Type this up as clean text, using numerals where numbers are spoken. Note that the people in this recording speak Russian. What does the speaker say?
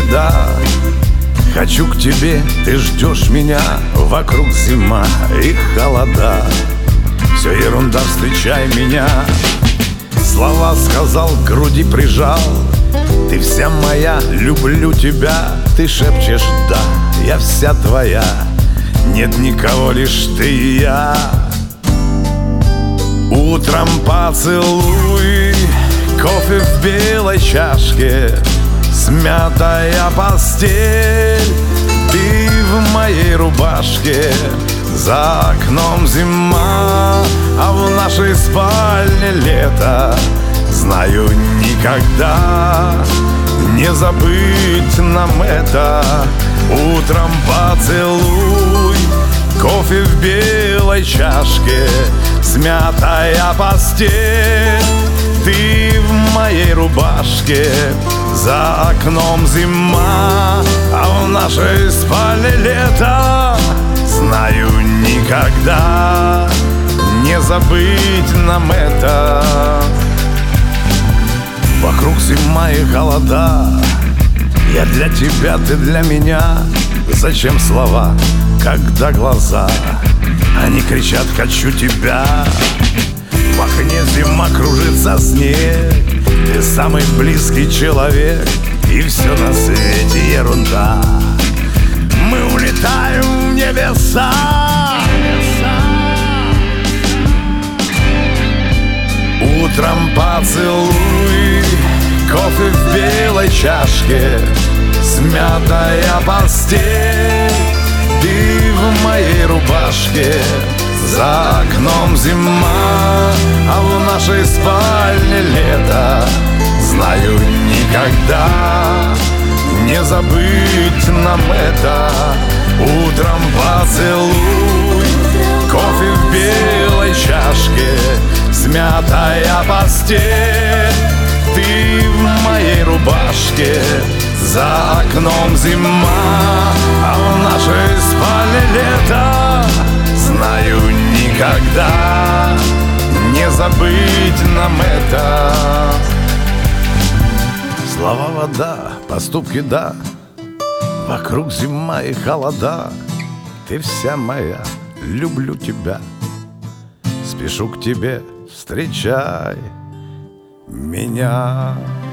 беда. Хочу к тебе, ты ждешь меня, вокруг зима и холода. Все ерунда, встречай меня. Слова сказал, к груди прижал. Ты вся моя, люблю тебя. Ты шепчешь, да, я вся твоя. Нет никого, лишь ты и я. Утром поцелуй, кофе в белой чашке, смятая постель, ты в моей рубашке. За окном зима, а в нашей спальне лето. Знаю, никогда не забыть нам это. Утром поцелуй, кофе в белой чашке, смятая постель, ты в моей рубашке. За окном зима, а в нашей спальне лето. Знаю, никогда не забыть нам это. Вокруг зима и холода. Я для тебя, ты для меня. Зачем слова, когда глаза? Они кричат, хочу тебя. В окне зима, кружится снег. Ты самый близкий человек, и все на свете ерунда. Мы улетаем в небеса. Утром поцелуй, кофе в белой чашке, смятая постель, ты в моей рубашке. За окном зима, а в нашей спальне лето. Знаю, никогда не забыть нам это. Утром поцелуй, кофе в белой чашке, смятая постель, ты в моей рубашке. За окном зима, а в нашей спальне лето. Знаю, никогда не забыть нам это. Слова вода, поступки да. Вокруг зима и холода. Ты вся моя, люблю тебя. Спешу к тебе, встречай меня.